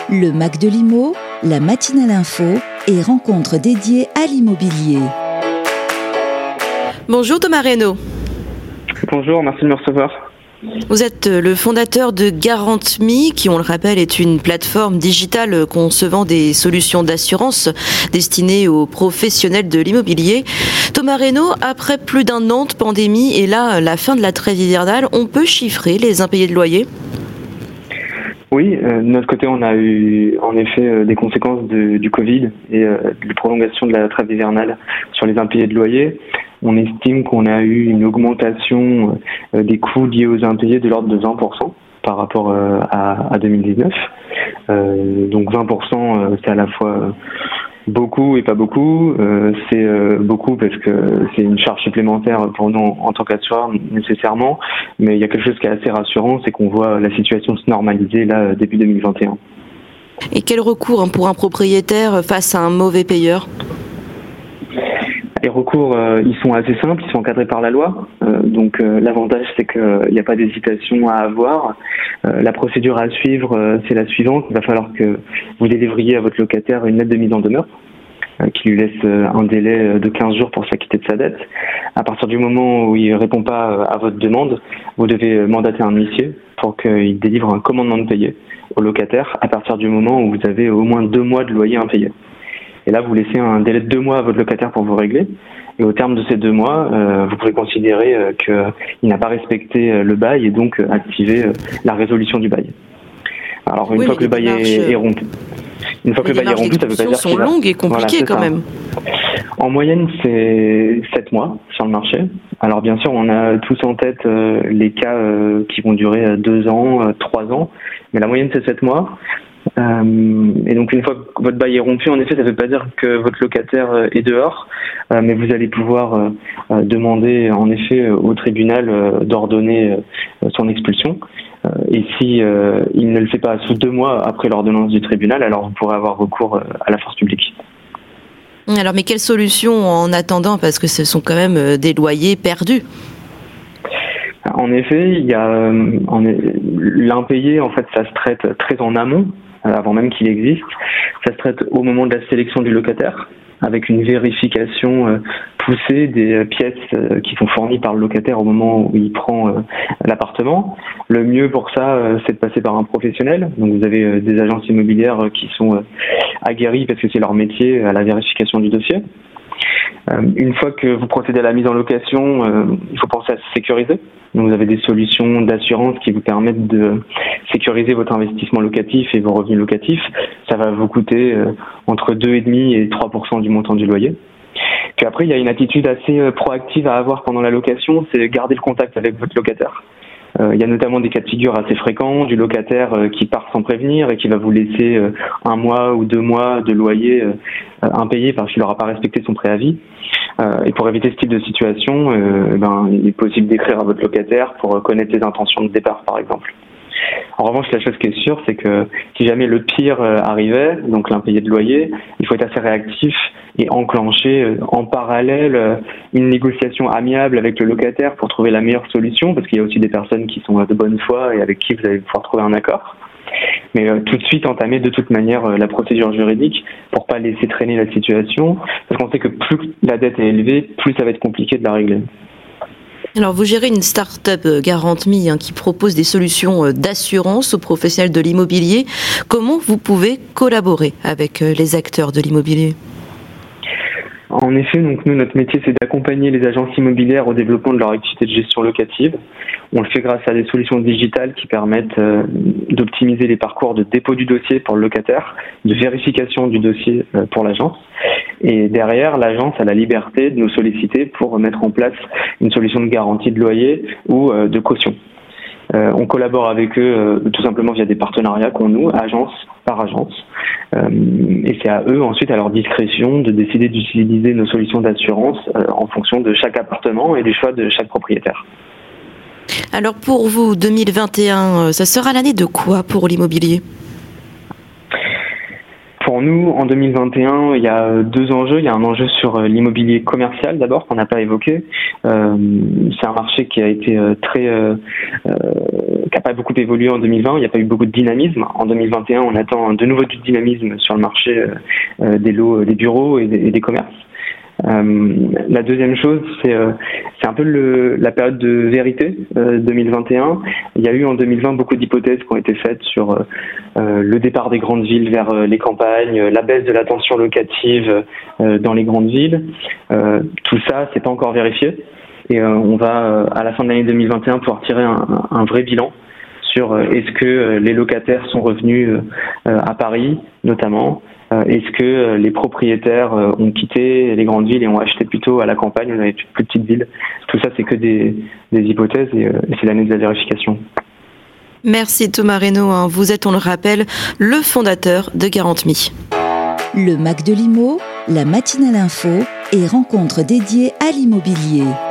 Le Mac de l'Imo, la matinale info et rencontres dédiées à l'immobilier. Bonjour Thomas Reynaud. Bonjour, merci de me recevoir. Vous êtes le fondateur de GuarantMe, qui, on le rappelle, est une plateforme digitale concevant des solutions d'assurance destinées aux professionnels de l'immobilier. Thomas Reynaud, après plus d'un an de pandémie et là, la fin de la trêve hivernale, on peut chiffrer les impayés de loyer ? Oui, de notre côté, on a eu en effet des conséquences du Covid et de la prolongation de la trêve hivernale sur les impayés de loyer. On estime qu'on a eu une augmentation des coûts liés aux impayés de l'ordre de 20% par rapport à 2019. Donc 20%, c'est à la fois beaucoup et pas beaucoup. C'est beaucoup parce que c'est une charge supplémentaire pour nous en tant qu'assureur nécessairement, mais il y a quelque chose qui est assez rassurant, c'est qu'on voit la situation se normaliser là début 2021. Et quel recours pour un propriétaire face à un mauvais payeur ? Les recours, ils sont assez simples, ils sont encadrés par la loi. Donc l'avantage, c'est qu'il n'y a pas d'hésitation à avoir. La procédure à suivre, c'est la suivante. Il va falloir que vous délivriez à votre locataire une lettre de mise en demeure qui lui laisse un délai de 15 jours pour s'acquitter de sa dette. À partir du moment où il ne répond pas à votre demande, vous devez mandater un huissier pour qu'il délivre un commandement de payer au locataire à partir du moment où vous avez au moins 2 mois de loyer impayé. Et là, vous laissez un délai de 2 mois à votre locataire pour vous régler. Et au terme de ces 2 mois, vous pouvez considérer qu'il n'a pas respecté le bail et donc activer la résolution du bail. Alors, une fois que le bail est rompu, ça veut pas dire que sont longues et compliquées quand même. En moyenne, c'est 7 mois sur le marché. Alors, bien sûr, on a tous en tête les cas qui vont durer 2 ans, 3 ans. Mais la moyenne, c'est 7 mois. Et donc une fois que votre bail est rompu, en effet, ça ne veut pas dire que votre locataire est dehors, mais vous allez pouvoir demander en effet au tribunal d'ordonner son expulsion. Et si il ne le fait pas sous 2 mois après l'ordonnance du tribunal, alors vous pourrez avoir recours à la force publique. Alors, mais quelle solution en attendant, parce que ce sont quand même des loyers perdus ? En effet, il y a l'impayé, en fait, ça se traite très en amont, avant même qu'il existe. Ça se traite au moment de la sélection du locataire, avec une vérification poussée des pièces qui sont fournies par le locataire au moment où il prend l'appartement. Le mieux pour ça, c'est de passer par un professionnel. Donc vous avez des agences immobilières qui sont aguerries parce que c'est leur métier à la vérification du dossier. Une fois que vous procédez à la mise en location, il faut penser à se sécuriser. Donc vous avez des solutions d'assurance qui vous permettent de sécuriser votre investissement locatif et vos revenus locatifs. Ça va vous coûter entre 2,5% et 3% du montant du loyer. Puis après, il y a une attitude assez proactive à avoir pendant la location, c'est garder le contact avec votre locataire. Il y a notamment des cas de figure assez fréquents du locataire qui part sans prévenir et qui va vous laisser 1 mois ou 2 mois de loyer impayé parce qu'il n'aura pas respecté son préavis. Et pour éviter ce type de situation, il est possible d'écrire à votre locataire pour connaître ses intentions de départ, par exemple. En revanche, la chose qui est sûre, c'est que si jamais le pire arrivait, donc l'impayé de loyer, il faut être assez réactif et enclencher en parallèle une négociation amiable avec le locataire pour trouver la meilleure solution, parce qu'il y a aussi des personnes qui sont de bonne foi et avec qui vous allez pouvoir trouver un accord. Mais tout de suite entamer de toute manière la procédure juridique pour pas laisser traîner la situation, parce qu'on sait que plus la dette est élevée, plus ça va être compliqué de la régler. Alors, vous gérez une start-up GuarantMe qui propose des solutions d'assurance aux professionnels de l'immobilier. Comment vous pouvez collaborer avec les acteurs de l'immobilier ? En effet, donc nous, notre métier, c'est d'accompagner les agences immobilières au développement de leur activité de gestion locative. On le fait grâce à des solutions digitales qui permettent d'optimiser les parcours de dépôt du dossier pour le locataire, de vérification du dossier pour l'agence. Et derrière, l'agence a la liberté de nous solliciter pour mettre en place une solution de garantie de loyer ou de caution. On collabore avec eux tout simplement via des partenariats qu'on noue, agence par agence. Et c'est à eux ensuite, à leur discrétion, de décider d'utiliser nos solutions d'assurance en fonction de chaque appartement et du choix de chaque propriétaire. Alors pour vous, 2021, ça sera l'année de quoi pour l'immobilier ? Pour nous, en 2021, il y a 2 enjeux. Il y a un enjeu sur l'immobilier commercial d'abord, qu'on n'a pas évoqué. C'est un marché qui a été très n'a pas beaucoup évolué en 2020. Il n'y a pas eu beaucoup de dynamisme. En 2021, on attend de nouveau du dynamisme sur le marché des lots, des bureaux et des commerces. La deuxième chose, c'est un peu la période de vérité 2021. Il y a eu en 2020 beaucoup d'hypothèses qui ont été faites sur le départ des grandes villes vers les campagnes, la baisse de la tension locative dans les grandes villes. Tout ça, c'est pas encore vérifié. Et on va, à la fin de l'année 2021, pouvoir tirer un vrai bilan sur est-ce que les locataires sont revenus à Paris, notamment. Est-ce que les propriétaires ont quitté les grandes villes et ont acheté plutôt à la campagne, dans les plus petites villes? Tout ça, c'est que des hypothèses et c'est l'année de la vérification. Merci Thomas Reynaud. Vous êtes, on le rappelle, le fondateur de Garant.me. Le Mac de l'Imo, la matinale info et rencontres dédiées à l'immobilier.